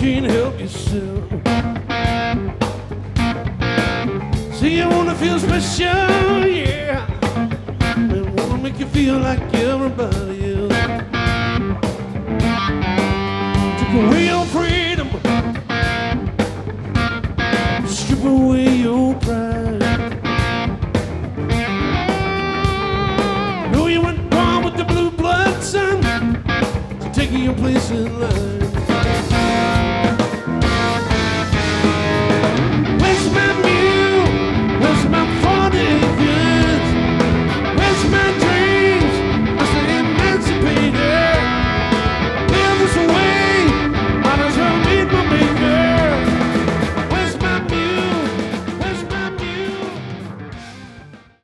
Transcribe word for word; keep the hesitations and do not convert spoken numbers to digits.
can't help yourself. See, you wanna feel special, yeah. They wanna make you feel like everybody else. Took away your freedom, strip away your pride. Know you went wrong with the blue blood, son, so taking your place in line.